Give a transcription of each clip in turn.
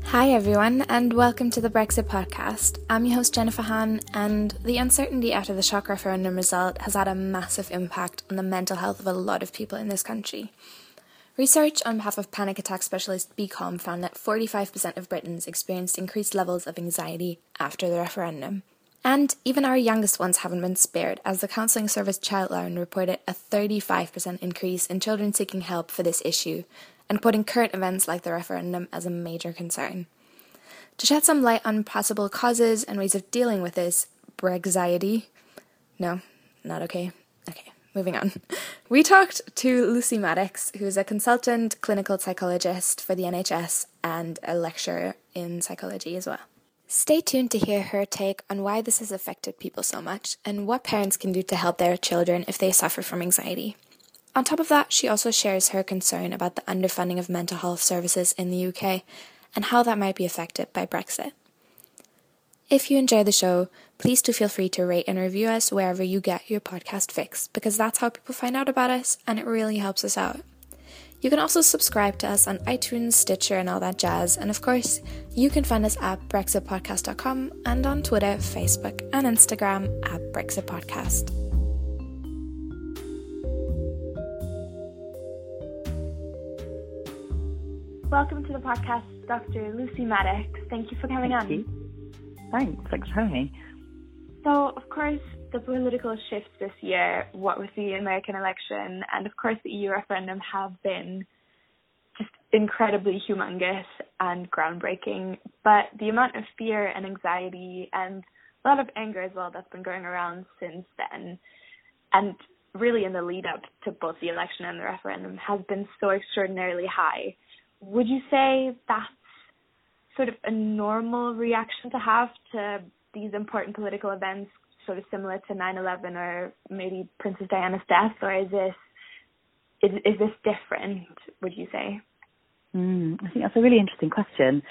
Hi everyone, and welcome to the Brexit podcast. I'm your host Jennifer Hahn, and the uncertainty after the shock referendum result has had a massive impact on the mental health of a lot of people in this country. Research on behalf of panic attack specialist BCOM found that 45% of Britons experienced increased levels of anxiety after the referendum. And even our youngest ones haven't been spared, as the counselling service Childline reported a 35% increase in children seeking help for this issue, and putting current events like the referendum as a major concern. To shed some light on possible causes and ways of dealing with this Brexanxiety, no, not okay. Okay, moving on. We talked to Lucy Maddox, who is a consultant clinical psychologist for the NHS and a lecturer in psychology as well. Stay tuned to hear her take on why this has affected people so much and what parents can do to help their children if they suffer from anxiety. On top of that, she also shares her concern about the underfunding of mental health services in the UK and how that might be affected by Brexit. If you enjoy the show, please do feel free to rate and review us wherever you get your podcast fix, because that's how people find out about us and it really helps us out. You can also subscribe to us on iTunes, Stitcher and all that jazz, and of course, you can find us at brexitpodcast.com and on Twitter, Facebook and Instagram at brexitpodcast. Welcome to the podcast, Dr. Lucy Maddox. Thank you for coming on. Thanks for having me. So, of course, the political shifts this year, what with the American election and, of course, the EU referendum have been just incredibly humongous and groundbreaking. But the amount of fear and anxiety and a lot of anger as well that's been going around since then, and really in the lead up to both the election and the referendum, has been so extraordinarily high. Would you say that's sort of a normal reaction to have to these important political events, sort of similar to 9/11 or maybe Princess Diana's death, or is this different, would you say? I think that's a really interesting question.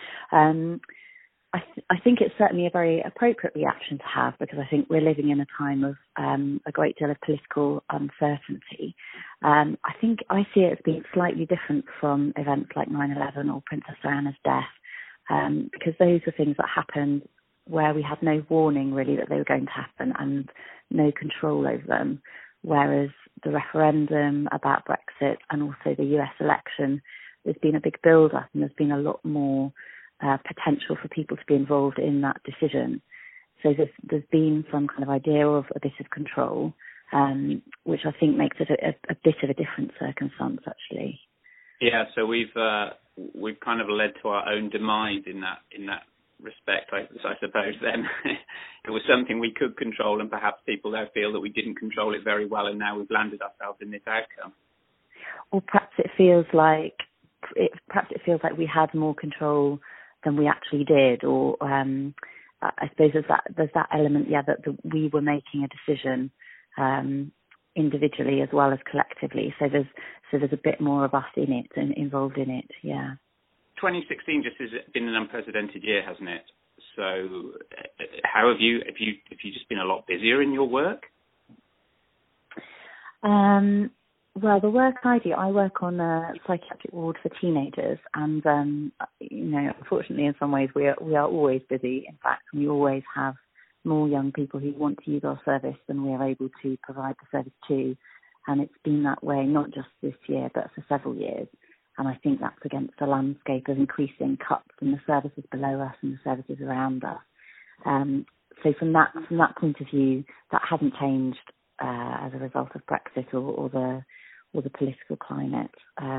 I think it's certainly a very appropriate reaction to have, because I think we're living in a time of a great deal of political uncertainty. I think I see it as being slightly different from events like 9/11 or Princess Diana's death, because those are things that happened where we had no warning really that they were going to happen and no control over them, whereas the referendum about Brexit and also the US election, there's been a big build-up and there's been a lot more potential for people to be involved in that decision. So there's been some kind of idea of a bit of control, which I think makes it a bit of a different circumstance, actually. Yeah, so we've kind of led to our own demise in that respect, I suppose. Then it was something we could control, and perhaps people there feel that we didn't control it very well, and now we've landed ourselves in this outcome. Or perhaps it feels like we had more control than we actually did, or I suppose there's that element, that we were making a decision individually as well as collectively. So there's a bit more of us in it and involved in it. Yeah. 2016 just has been an unprecedented year, hasn't it? So how have you just been a lot busier in your work? Well, the work I do, I work on a psychiatric ward for teenagers, and unfortunately, in some ways, we are always busy. In fact, we always have more young people who want to use our service than we are able to provide the service to, and it's been that way not just this year, but for several years. And I think that's against a landscape of increasing cuts in the services below us and the services around us. So from that point of view, that hasn't changed as a result of Brexit or the political climate.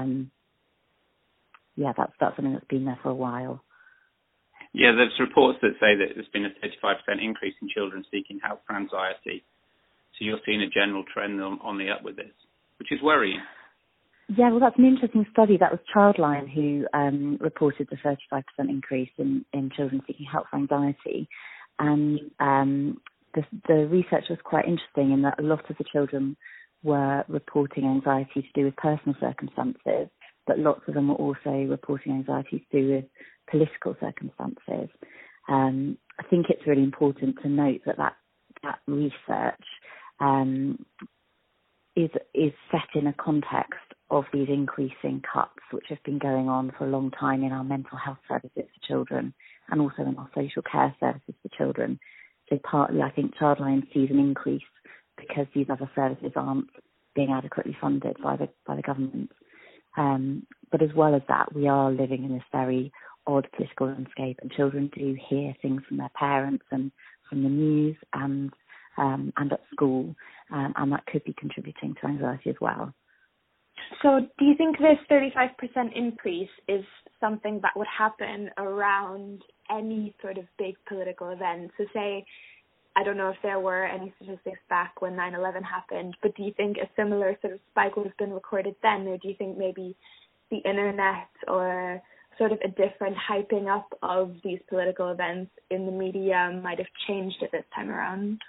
That's something that's been there for a while. Yeah, there's reports that say that there's been a 35% increase in children seeking help for anxiety. So you're seeing a general trend on the up with this, which is worrying. Yeah, well, that's an interesting study. That was Childline who reported the 35% increase in children seeking help for anxiety. And the research was quite interesting in that a lot of the children were reporting anxiety to do with personal circumstances, but lots of them were also reporting anxiety to do with political circumstances. I think it's really important to note that research is set in a context of these increasing cuts, which have been going on for a long time in our mental health services for children and also in our social care services for children. So partly, I think Childline sees an increase because these other services aren't being adequately funded by the government. But as well as that, we are living in this very odd political landscape, and children do hear things from their parents and from the news and at school, and that could be contributing to anxiety as well. So do you think this 35% increase is something that would happen around any sort of big political event? So say, I don't know if there were any statistics back when 9/11 happened, but do you think a similar sort of spike would have been recorded then, or do you think maybe the internet or sort of a different hyping up of these political events in the media might have changed it this time around?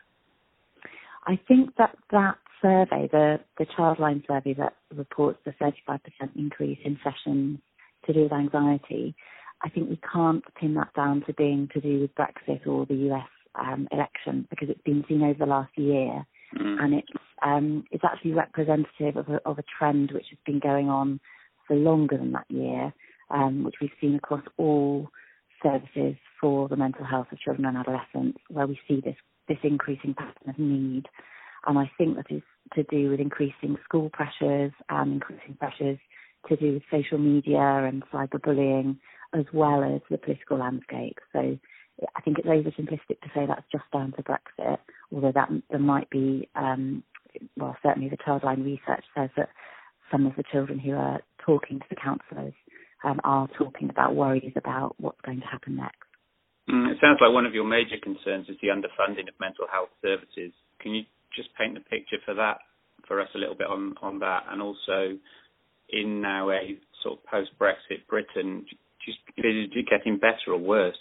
I think that survey, the Childline survey that reports the 35% increase in sessions to do with anxiety, I think we can't pin that down to being to do with Brexit or the US election, because it's been seen over the last year, and it's actually representative of a trend which has been going on for longer than that year, which we've seen across all services for the mental health of children and adolescents, where we see this increasing pattern of need. And I think that is to do with increasing school pressures and increasing pressures to do with social media and cyberbullying, as well as the political landscape. So I think it's oversimplistic to say that's just down to Brexit, although that there might be, certainly the Childline research says that some of the children who are talking to the counsellors are talking about worries about what's going to happen next. It sounds like one of your major concerns is the underfunding of mental health services. Can you just paint the picture for us a little bit on that, and also in now a sort of post-Brexit Britain, is it getting better or worse?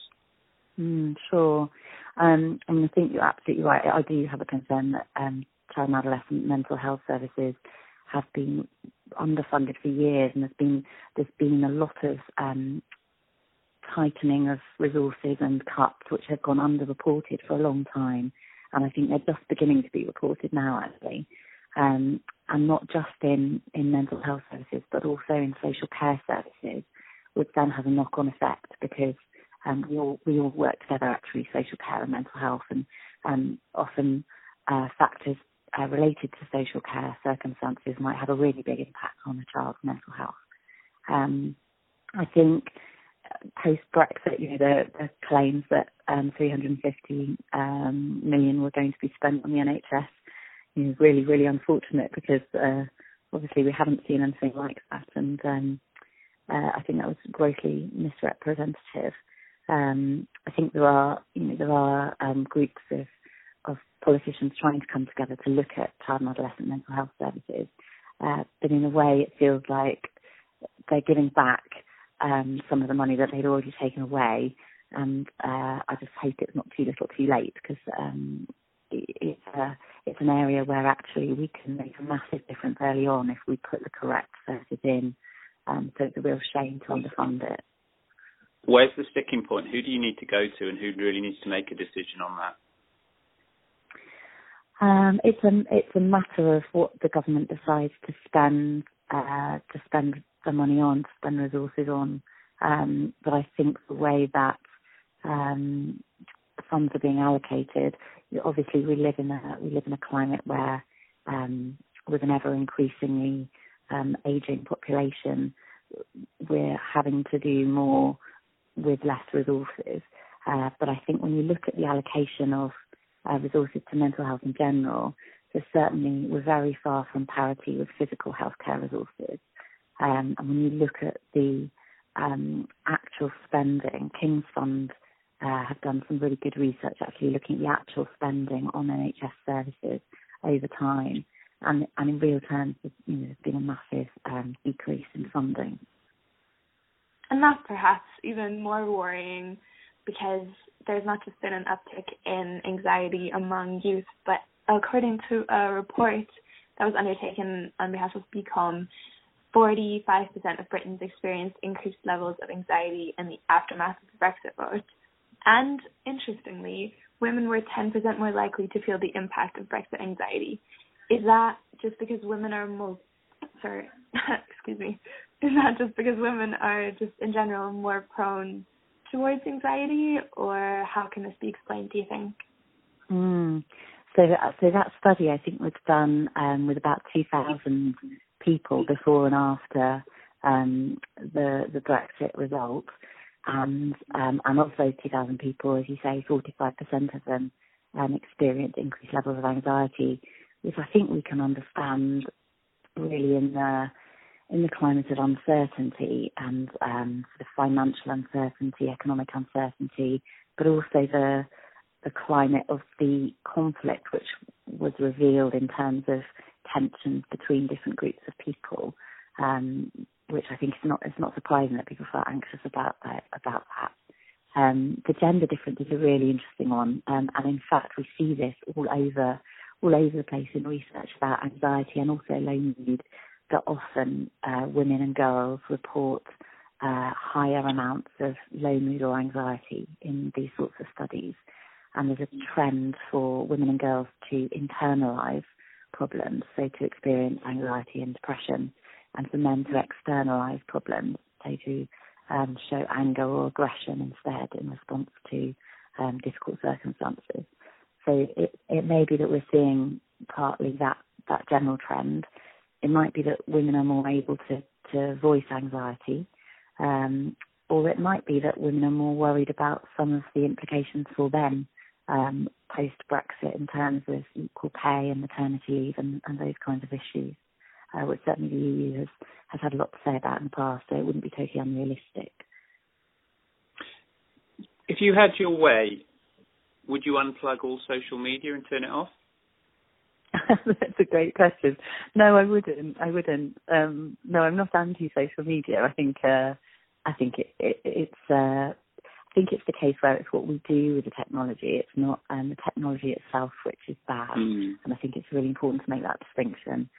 Sure. I think you're absolutely right. I do have a concern that child and adolescent mental health services have been underfunded for years, and there's been a lot of tightening of resources and cuts which have gone underreported for a long time, and I think they're just beginning to be reported now, actually, and not just in mental health services, but also in social care services, which then has a knock-on effect, because we all work together, actually, social care and mental health, and often factors related to social care circumstances might have a really big impact on a child's mental health. I think post-Brexit, the claims that 350 million were going to be spent on the NHS is really, really unfortunate, because obviously we haven't seen anything like that, and I think that was grossly misrepresentative. I think there are groups of politicians trying to come together to look at child and adolescent mental health services, but in a way it feels like they're giving back some of the money that they'd already taken away, and I just hope it's not too little too late, because it's an area where actually we can make a massive difference early on if we put the correct services in, so it's a real shame to underfund it. Where's the sticking point? Who do you need to go to, and who really needs to make a decision on that? It's a matter of what the government decides to spend the money on, to spend resources on. But I think the way that funds are being allocated, obviously we live in a climate where, with an ever increasingly aging population, we're having to do more with less resources. But I think when you look at the allocation of resources to mental health in general, we're very far from parity with physical healthcare resources. And when you look at the actual spending, King's Fund have done some really good research actually looking at the actual spending on NHS services over time, and in real terms, there's been a massive decrease in funding. And that's perhaps even more worrying, because there's not just been an uptick in anxiety among youth, but according to a report that was undertaken on behalf of BCOM, 45% of Britons experienced increased levels of anxiety in the aftermath of the Brexit vote. And interestingly, women were 10% more likely to feel the impact of Brexit anxiety. Is that just because women are excuse me, is that just because women are just in general more prone towards anxiety, or how can this be explained, do you think? So that study, I think, was done with about 2,000 people before and after the Brexit result, and of those 2,000 people, as you say, 45% of them experienced increased levels of anxiety, which I think we can understand really in the climate of uncertainty and sort of financial uncertainty, economic uncertainty, but also the climate of the conflict which was revealed in terms of tensions between different groups of people, which I think it's not surprising that people felt anxious about that. The gender difference is a really interesting one, and in fact we see this all over the place in research about anxiety and also low mood, that often women and girls report higher amounts of low mood or anxiety in these sorts of studies. And there's a trend for women and girls to internalise problems, so to experience anxiety and depression, and for men to externalise problems, so to show anger or aggression instead in response to difficult circumstances. So it may be that we're seeing partly that general trend. It might be that women are more able to voice anxiety, or it might be that women are more worried about some of the implications for them post-Brexit in terms of equal pay and maternity leave and those kinds of issues, which certainly the EU has had a lot to say about in the past, so it wouldn't be totally unrealistic. If you had your way, would you unplug all social media and turn it off? That's a great question. No, I wouldn't. No, I'm not anti-social media. I think it's the case where it's what we do with the technology. It's not the technology itself which is bad, and I think it's really important to make that distinction.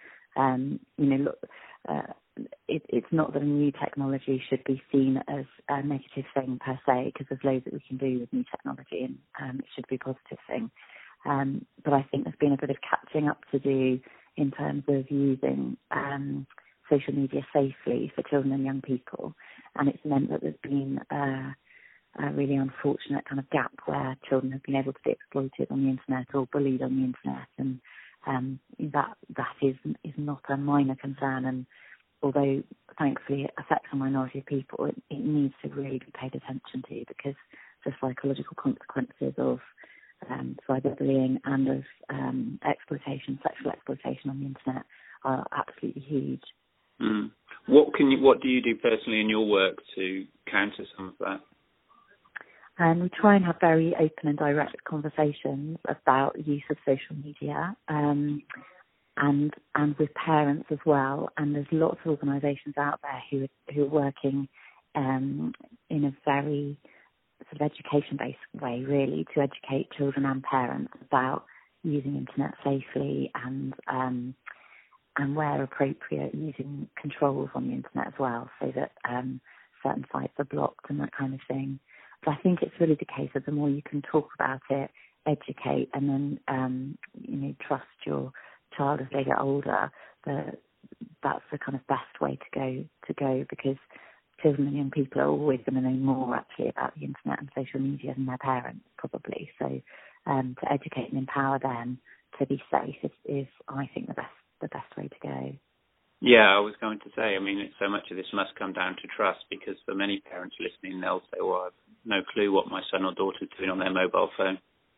It's not that a new technology should be seen as a negative thing per se, because there's loads that we can do with new technology, and it should be a positive thing. But I think there's been a bit of catching up to do in terms of using social media safely for children and young people, and it's meant that there's been a really unfortunate kind of gap where children have been able to be exploited on the internet or bullied on the internet, and that is not a minor concern. And although thankfully it affects a minority of people, it needs to really be paid attention to, because the psychological consequences of cyberbullying and of sexual exploitation on the internet are absolutely huge. What do you do personally in your work to counter some of that? And we try and have very open and direct conversations about use of social media, and with parents as well. And there's lots of organisations out there who are working in a very sort of education-based way, really, to educate children and parents about using internet safely and where appropriate, using controls on the internet as well, so that certain sites are blocked and that kind of thing. But I think it's really the case that the more you can talk about it, educate, and then trust your child as they get older, that's the kind of best way to go, because children and young people are always going to know more actually about the internet and social media than their parents, probably. So to educate and empower them to be safe is I think the best way to go. Yeah, I was going to say, so much of this must come down to trust, because for many parents listening, they'll say, well, I've no clue what my son or daughter's doing on their mobile phone.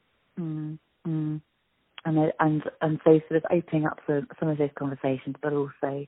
And so sort of opening up for some of those conversations, but also,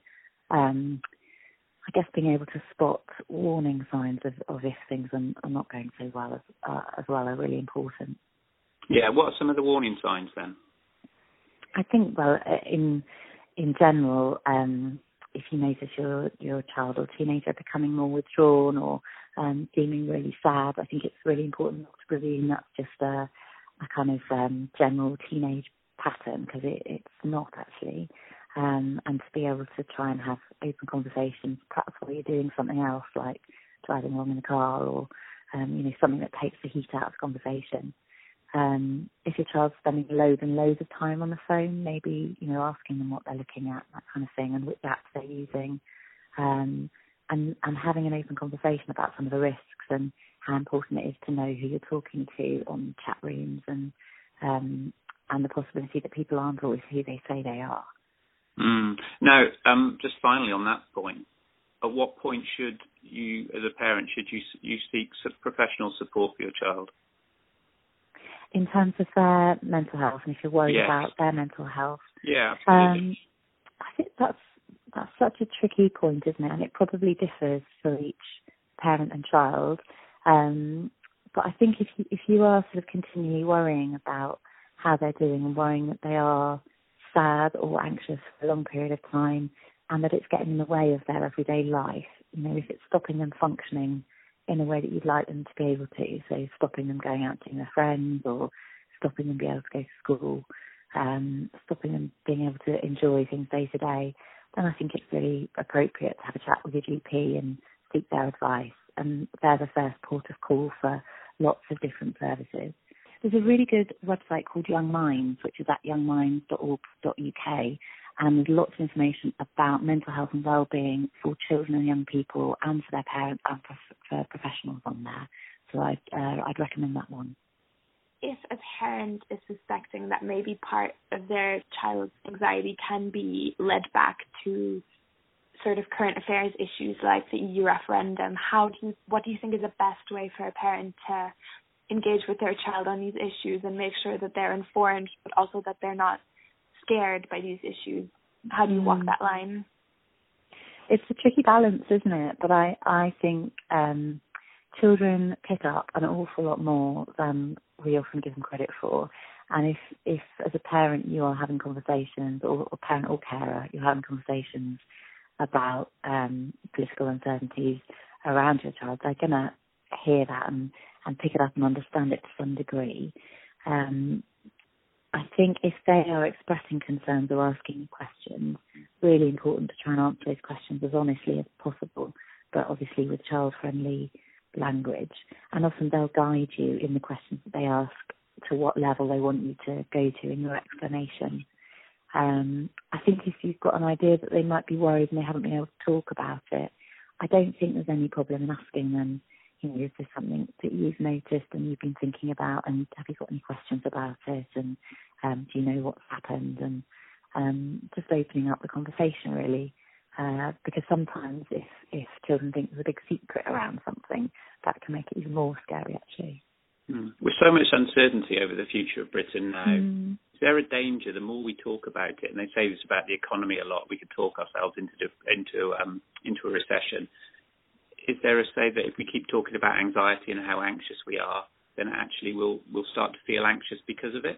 I guess, being able to spot warning signs of if things are not going so well as well are really important. Yeah, what are some of the warning signs then? I think, well, in general, if you notice your child or teenager becoming more withdrawn or seeming really sad, I think it's really important not to presume that's just a kind of general teenage pattern, because it's not actually. And to be able to try and have open conversations, perhaps while you're doing something else, like driving along in a car, or something that takes the heat out of the conversation. if your child's spending loads and loads of time on the phone, maybe, asking them what they're looking at, that kind of thing, and which apps they're using, and having an open conversation about some of the risks and how important it is to know who you're talking to on chat rooms, and the possibility that people aren't always who they say they are. Now, just finally on that point, at what point should you, as a parent, you seek professional support for your child? In terms of their mental health, and if you're worried about their mental health. Yeah, absolutely. I think that's such a tricky point, isn't it? And it probably differs for each parent and child. But I think if you are sort of continually worrying about how they're doing and worrying that they are sad or anxious for a long period of time and that it's getting in the way of their everyday life, if it's stopping them functioning in a way that you'd like them to be able to, so stopping them going out seeing their friends or stopping them being able to go to school, stopping them being able to enjoy things day to day, then I think it's really appropriate to have a chat with your GP and seek their advice. And they're the first port of call for lots of different services. There's a really good website called Young Minds, which is at youngminds.org.uk, and there's lots of information about mental health and well-being for children and young people and for their parents and for professionals on there. So I'd recommend that one. If a parent is suspecting that maybe part of their child's anxiety can be led back to sort of current affairs issues like the EU referendum, what do you think is the best way for a parent to engage with their child on these issues and make sure that they're informed, but also that they're not scared by these issues? How do you walk that line? It's a tricky balance, isn't it? But I think children pick up an awful lot more than we often give them credit for. And if as a parent you are having conversations, or parent or carer, you're having conversations about political uncertainties around your child, they're going to hear that and pick it up and understand it to some degree. I think if they are expressing concerns or asking questions, really important to try and answer those questions as honestly as possible, but obviously with child-friendly language. And often they'll guide you in the questions that they ask to what level they want you to go to in your explanation. I think if you've got an idea that they might be worried and they haven't been able to talk about it, I don't think there's any problem in asking them, is there something that you've noticed and you've been thinking about, and have you got any questions about it, and do you know what's happened, and just opening up the conversation really, because sometimes if children think there's a big secret around something, that can make it even more scary actually. With so much uncertainty over the future of Britain now, is there a danger the more we talk about it, and they say this about the economy a lot, we could talk ourselves into a recession? Is there a say that if we keep talking about anxiety and how anxious we are, then actually we'll start to feel anxious because of it?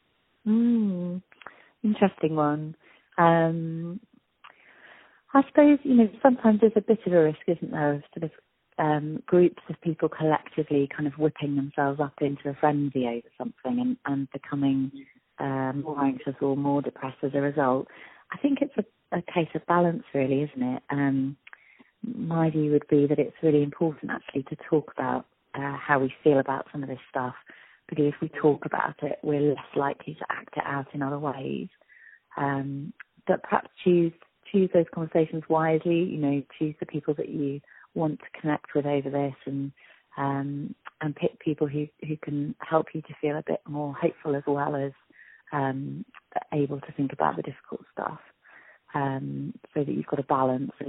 Interesting one. I suppose, sometimes there's a bit of a risk, isn't there, of sort of groups of people collectively kind of whipping themselves up into a frenzy over something and becoming more anxious or more depressed as a result. I think it's a case of balance really, isn't it? My view would be that it's really important actually to talk about how we feel about some of this stuff, because if we talk about it, we're less likely to act it out in other ways. But perhaps choose those conversations wisely, choose the people that you want to connect with over this, and pick people who can help you to feel a bit more hopeful as well as able to think about the difficult stuff, so that you've got a balance of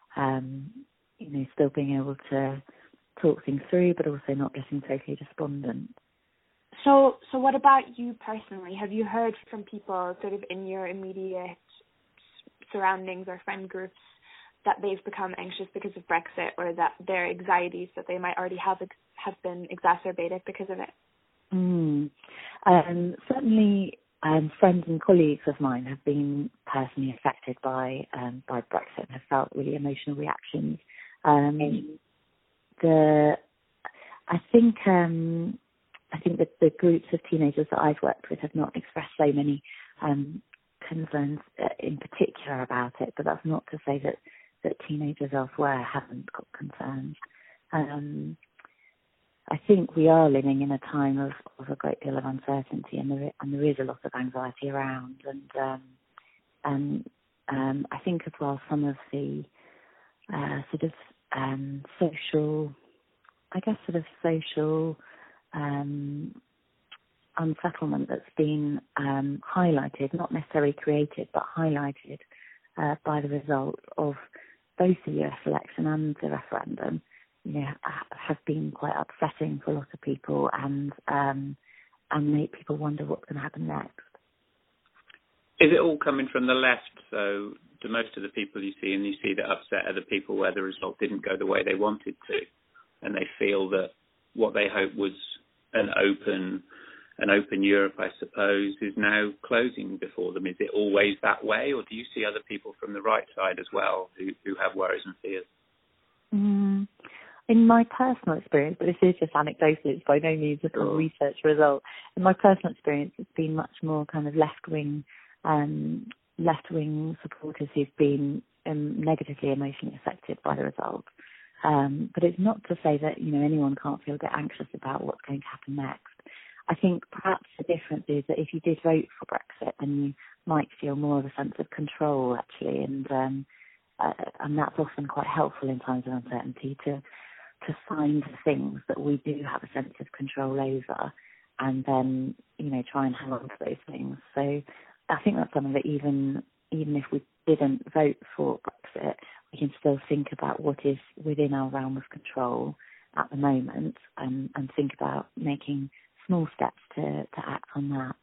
still being able to talk things through, but also not getting totally despondent. So what about you personally? Have you heard from people sort of in your immediate surroundings or friend groups that they've become anxious because of Brexit, or that their anxieties that they might already have been exacerbated because of it? Certainly, friends and colleagues of mine have been personally affected by Brexit and have felt really emotional reactions. I think that the groups of teenagers that I've worked with have not expressed so many concerns in particular about it, but that's not to say that teenagers elsewhere haven't got concerns. I think we are living in a time of a great deal of uncertainty, and there is a lot of anxiety around, and I think as well some of the social unsettlement that's been highlighted, not necessarily created, but highlighted by the results of both the US election and the referendum, have been quite upsetting for a lot of people and make people wonder what's going to happen next. Is it all coming from the left? So do most of the people you see that upset are the people where the result didn't go the way they wanted to, and they feel that what they hoped was an open Europe, I suppose, is now closing before them? Is it always that way, or do you see other people from the right side as well who have worries and fears? In my personal experience, but this is just anecdotal, it's by no means a sort of research result. In my personal experience, it's been much more kind of left-wing supporters who've been negatively emotionally affected by the result. But it's not to say that, anyone can't feel a bit anxious about what's going to happen next. I think perhaps the difference is that if you did vote for Brexit, then you might feel more of a sense of control, actually, and that's often quite helpful in times of uncertainty to find things that we do have a sense of control over, and then try and hang on to those things. So I think that's something that even if we didn't vote for Brexit, we can still think about what is within our realm of control at the moment, and think about making small steps to act on that.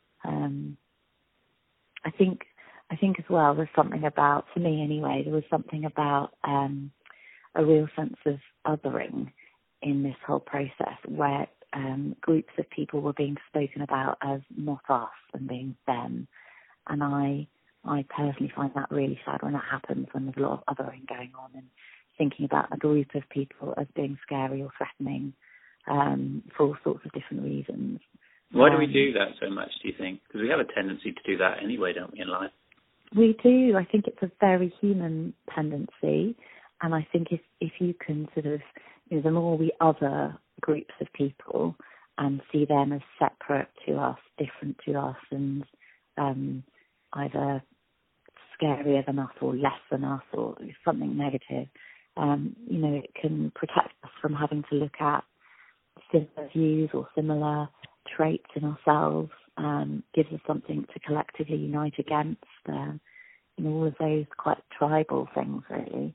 I think as well, there's something about, for me anyway, there was something about a real sense of othering in this whole process, where groups of people were being spoken about as not us and being them. And I personally find that really sad when that happens, when there's a lot of othering going on, and thinking about a group of people as being scary or threatening for all sorts of different reasons. Why do we do that so much, do you think? Because we have a tendency to do that anyway, don't we, in life? We do. I think it's a very human tendency. And I think if you can sort of, the more we other groups of people and see them as separate to us, different to us, and either scarier than us or less than us or something negative, it can protect us from having to look at similar views or similar traits in ourselves, gives us something to collectively unite against, all of those quite tribal things, really.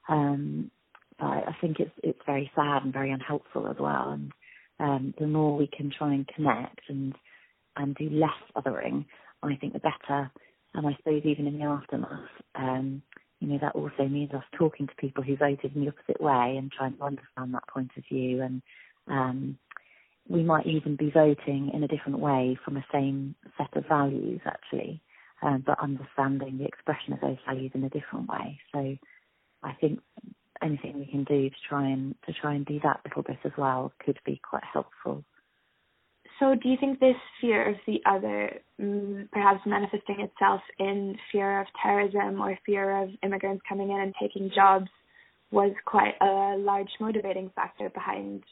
But I think it's very sad and very unhelpful as well. And the more we can try and connect and do less othering, I think the better. And I suppose even in the aftermath, that also means us talking to people who voted in the opposite way and trying to understand that point of view. And we might even be voting in a different way from the same set of values, actually, but understanding the expression of those values in a different way. So I think anything we can do to try and do that little bit as well could be quite helpful. So do you think this fear of the other, perhaps manifesting itself in fear of terrorism or fear of immigrants coming in and taking jobs, was quite a large motivating factor behind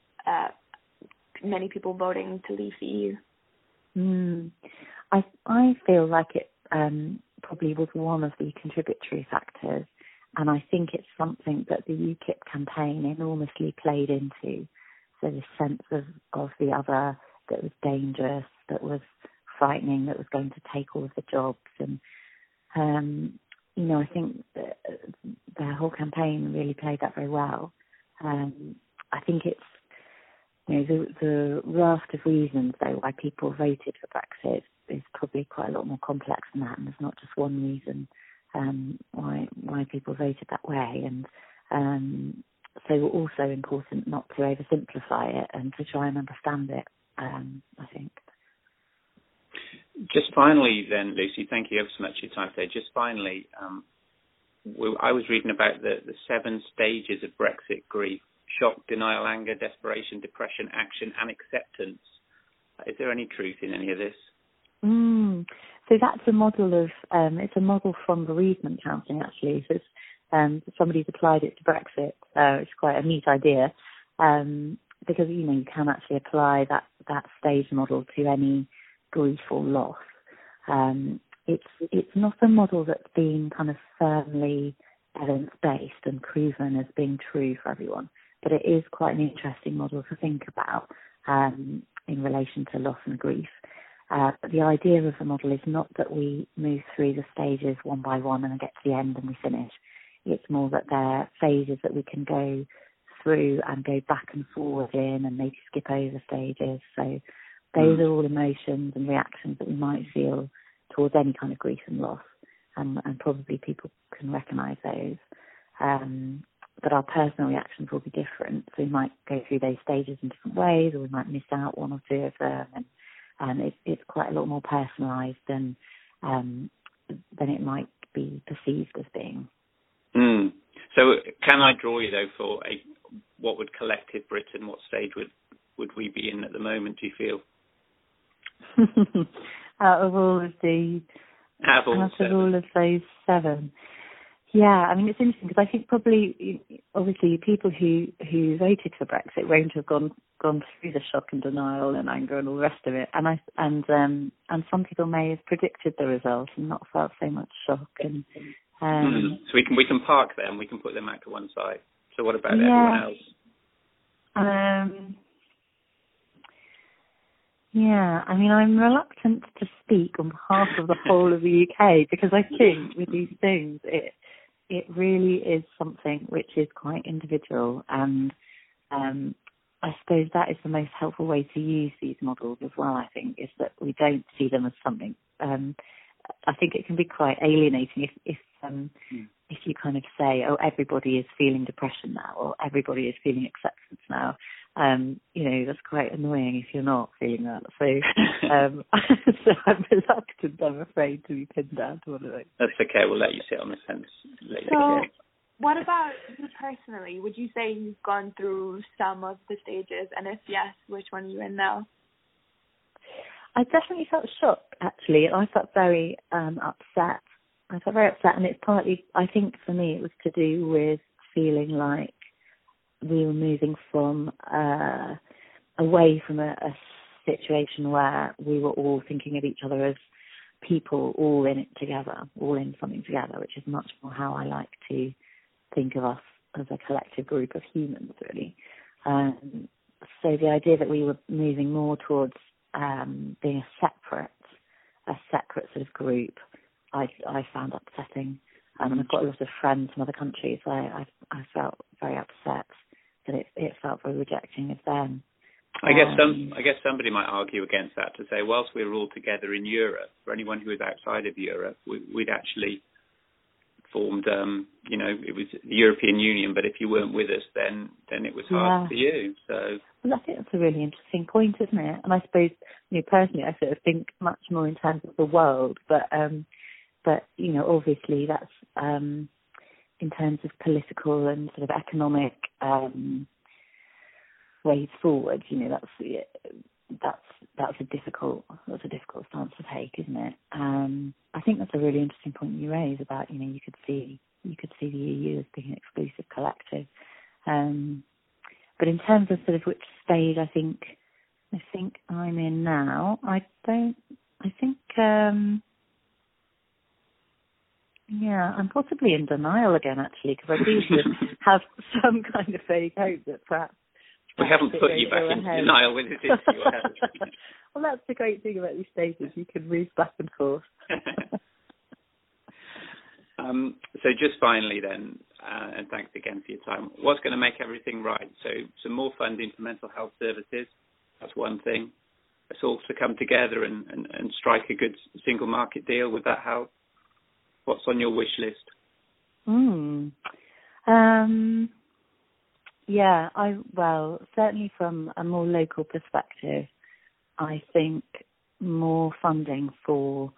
many people voting to leave the EU? I feel like it probably was one of the contributory factors, and I think it's something that the UKIP campaign enormously played into. So the sense of the other that was dangerous, that was frightening, that was going to take all of the jobs. And, I think the whole campaign really played that very well. I think it's, the raft of reasons, though, why people voted for Brexit is probably quite a lot more complex than that, and there's not just one reason why people voted that way. And so also important not to oversimplify it and to try and understand it, I think. Just finally then, Lucy, thank you ever so much for your time today. Just finally, I was reading about the 7 stages of Brexit grief: shock, denial, anger, desperation, depression, action, and acceptance. Is there any truth in any of this? So that's a model of, it's a model from bereavement counselling, actually. So it's, somebody's applied it to Brexit. It's quite a neat idea. because, you know, you can actually apply that stage model to any grief or loss. It's not a model that's been kind of firmly evidence-based and proven as being true for everyone, but it is quite an interesting model to think about in relation to loss and grief. But the idea of the model is not that we move through the stages one by one and get to the end and we finish. It's more that they're phases that we can go through and go back and forward in and maybe skip over stages. So those are all emotions and reactions that we might feel towards any kind of grief and loss, and probably people can recognise those. But our personal reactions will be different. So we might go through those stages in different ways, or we might miss out one or two of them. And it's quite a lot more personalised than it might be perceived as being. So can I draw you, though, for what would collective Britain, what stage would we be in at the moment, do you feel? Out of all of those 7. Yeah, I mean, it's interesting because I think probably, obviously, people who voted for Brexit won't have gone through the shock and denial and anger and all the rest of it, and some people may have predicted the result and not felt so much shock. And so we can park them, we can put them out to one side. So what about everyone else? Yeah, I mean, I'm reluctant to speak on behalf of the whole of the UK because I think with these things, it really is something which is quite individual, and I suppose that is the most helpful way to use these models as well, I think, is that we don't see them as something. I think it can be quite alienating if you kind of say, oh, everybody is feeling depression now, or everybody is feeling acceptance now. You know, that's quite annoying if you're not feeling that. So, so I'm reluctant, I'm afraid, to be pinned down to one of those. That's okay. We'll let you sit on the fence later. So, what about you personally? Would you say you've gone through some of the stages? And if yes, which one are you in now? I definitely felt shocked, actually. I felt very upset. And it's partly, I think for me, it was to do with feeling like we were moving from away from a situation where we were all thinking of each other as people all in it together, all in something together, which is much more how I like to think of us as a collective group of humans, really. So the idea that we were moving more towards being a separate sort of group, I found upsetting. And I've got a lot of friends from other countries, so I felt very upset that it felt very rejecting of them. I guess somebody might argue against that to say, whilst we were all together in Europe, for anyone who was outside of Europe, we'd actually formed, it was the European Union, but if you weren't with us, then it was hard for you. So well, I think that's a really interesting point, isn't it? And I suppose, personally, I sort of think much more in terms of the world, but obviously that's in terms of political and sort of economic ways forward. That's a difficult stance to take, isn't it? I think that's a really interesting point you raise about you could see the EU as being an exclusive collective. But in terms of sort of which stage I think I'm in now, I'm possibly in denial again, actually, because I do have some kind of vague hope that perhaps we haven't put you back into denial with it into your head. Well, that's the great thing about these stages. You can move back and forth. So just finally then, and thanks again for your time, what's going to make everything right? So some more funding for mental health services, that's one thing. Let's also come together and strike a good single market deal. Would that help? What's on your wish list? Certainly from a more local perspective, I think more funding for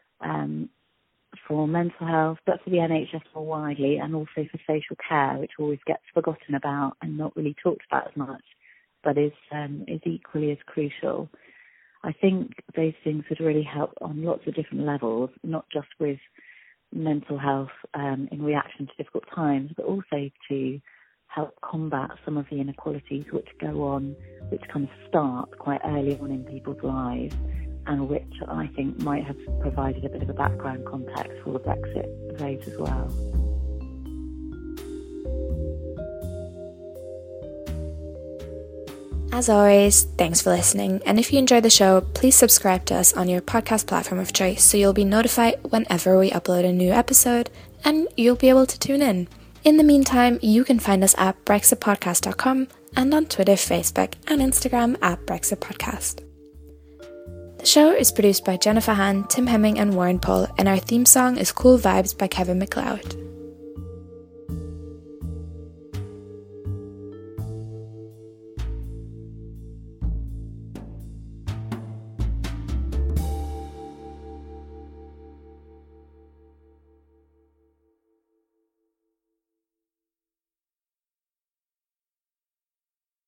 mental health, but for the NHS more widely, and also for social care, which always gets forgotten about and not really talked about as much, but is equally as crucial. I think those things would really help on lots of different levels, not just with mental health in reaction to difficult times, but also to help combat some of the inequalities which kind of start quite early on in people's lives, and which I think might have provided a bit of a background context for the Brexit vote as well. As always, thanks for listening, and if you enjoyed the show, please subscribe to us on your podcast platform of choice so you'll be notified whenever we upload a new episode, and you'll be able to tune in. In the meantime, you can find us at brexitpodcast.com and on Twitter, Facebook and Instagram at brexitpodcast. The show is produced by Jennifer Han, Tim Hemming and Warren Pohl, and our theme song is Cool Vibes by Kevin MacLeod.